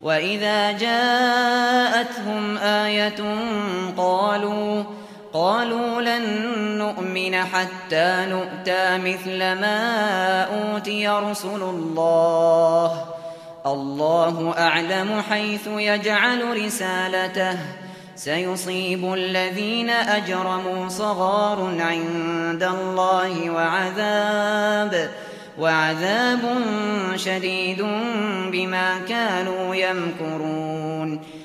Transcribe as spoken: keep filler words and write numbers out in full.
وإذا جاءتهم آية قالوا قالوا لن نؤمن حتى نؤتى مثل ما أوتي رسل الله الله أعلم حيث يجعل رسالته سيصيب الذين أجرموا صغار عند الله وعذاب وعذاب شديد بما كانوا يمكرون